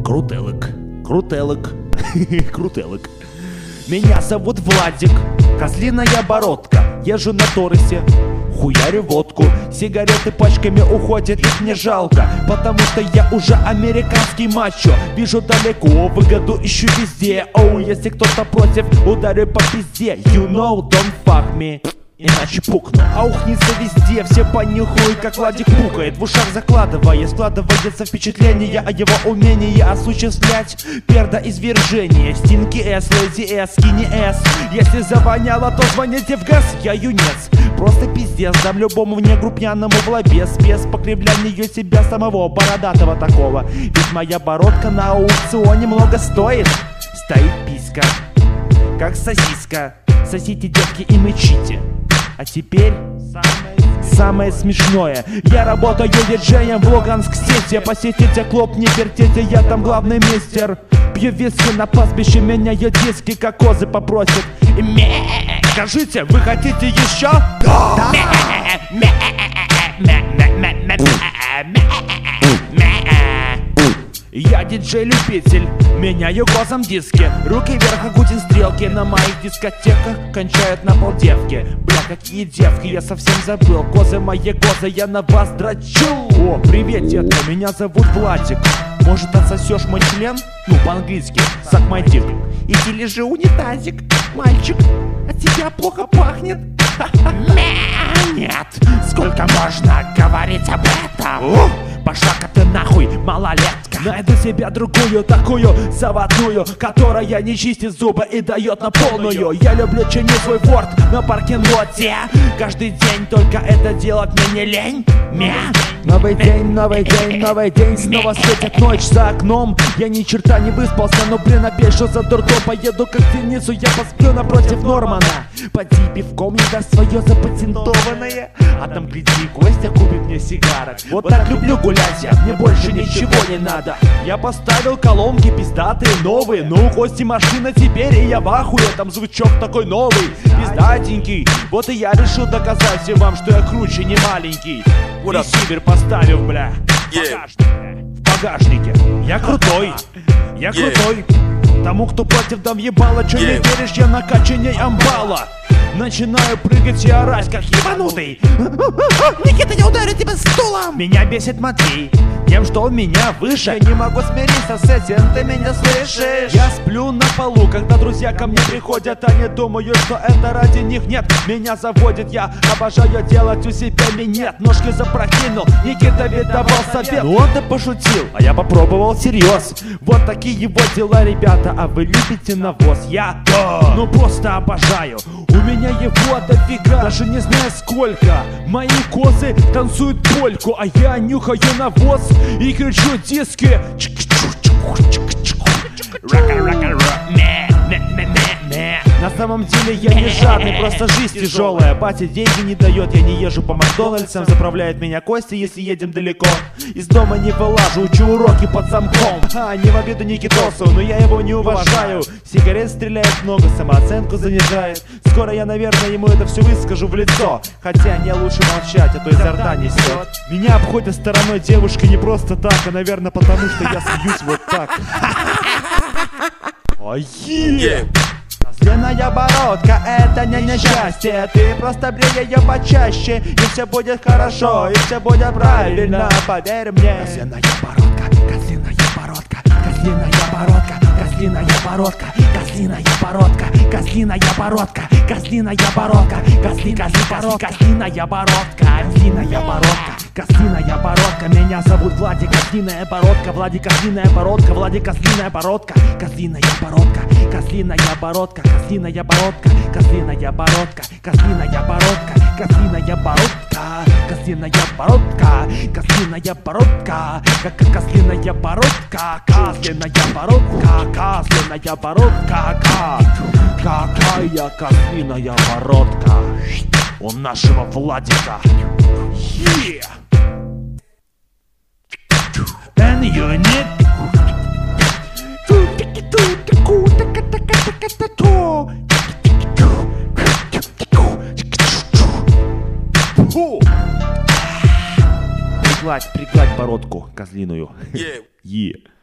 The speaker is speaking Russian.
Крутелок, крутелок, крутелок. Меня зовут Владик, козлиная бородка. Езжу на Торусе, хуярю водку. Сигареты пачками уходят, их мне жалко, потому что я уже американский мачо. Вижу далеко, выгоду ищу везде. Оу, если кто-то против, ударю по пизде. You know, don't fuck me, иначе пукну. Аухнется везде, все понюхают, как Владик пукает. В ушах закладывая, складывается впечатление о его умении осуществлять пердоизвержение. Стинки С, Леди С, Скини С. Если завоняло, то звоните в газ, я юнец. Просто пиздец, дам любому негру пьяному в лобе спец по кривлянию себя самого, бородатого такого. Ведь моя бородка на аукционе много стоит. Стоит писька, как сосиска. Сосите, девки, и мычите. А теперь самое смешное. Я работаю диджеем в Луганск-сити. Посетите клуб, не вертите, я там главный мистер. Пью виски на пастбище, меняю диски, как козы попросят. Скажите, вы хотите еще? Да! Я диджей-любитель, меняю козам диски. Руки вверх, агутин стрелки. На моих дискотеках кончают на полдевки. Бля, какие девки, я совсем забыл. Козы мои козы, я на вас дрочу. О, привет, детка, меня зовут Владик. Может, отсосешь мой член? Ну, по-английски, suck my dick. Иди лежи, унитазик. Мальчик, от тебя плохо пахнет. Нет, сколько можно говорить об этом? Пошла-ка ты нахуй, малолетка. Найду себе другую, такую заводную, которая не чистит зубы и дает на полную. Я люблю чинить свой форт на паркинг-лоте. Каждый день только это делать мне не лень. Новый день, новый день, новый день. Снова светит ночь за окном. Я ни черта не выспался, но блин, опять что за дурдом. Поеду как в Денису, я посплю напротив Нормана. Поди пивком не даст свое запатентованное. А там, гляди, Костя купит мне сигарок. Вот так люблю гулять я, мне больше ничего не надо. Я поставил колонки пиздатые, новые. Но у Кости машина теперь, и я в ахуе. Там звучок такой новый, пиздатенький. Вот и я решил доказать всем вам, что я круче, не маленький. Ресивер поставил, бля, в багажнике. Я крутой, я крутой. Тому, кто против, дам ебало. Чё не веришь, я накачанней амбала. Начинаю прыгать и орать, как ебанутый. Никита, я ударю тебя стулом. Меня бесит Матвей тем, что он меня выше. Я не могу смириться с этим, ты меня слышишь? Я сплю на полу, когда друзья ко мне приходят. Они думают, что это ради них. Нет, меня заводит, я обожаю делать у себя минет. Ножки запрокинул, Никита ведь давал совет. Ну он-то пошутил, а я попробовал всерьез. Вот такие его дела, ребята, а вы любите навоз? Я, ну просто обожаю. У меня его дофига, даже не знаю сколько. Мои козы танцуют польку, а я нюхаю навоз и кричу диски. На самом деле я не жадный, просто жизнь тяжелая. Батя деньги не дает, я не езжу по Макдональдсам. Заправляет меня Костя, если едем далеко. Из дома не вылажу, учу уроки под замком. Не в обиду Никитосу, но я его не уважаю. Сигарет стреляет много, самооценку занижает. Скоро я, наверное, ему это все выскажу в лицо. Хотя мне лучше молчать, а то изо рта несет. Меня обходят стороной девушки не просто так, а, наверное, потому что я смеюсь вот так. Козлиная бородка, это не несчастье. Ты просто брей ее почаще, и все будет хорошо, и все будет правильно, поверь мне. Козлиная бородка, козлиная бородка, козлиная бородка, козлиная бородка, козлиная бородка, козлиная бородка, козлиная бородка, козлиная бородка, козлиная бородка, козлиная бородка, козлиная бородка. Меня зовут Владик, козлиная бородка, Владик, козлиная бородка, Владик, козлиная бородка, козлиная бородка, козлиная бородка, козлиная бородка, козлиная бородка, козлиная бородка, козлиная бородка, козлиная бородка, козлиная бородка, как козлиная бородка, козлиная бородка, козлиная бородка, какая козлиная бородка у нашего Владика. And you need пригладь бородку козлиную.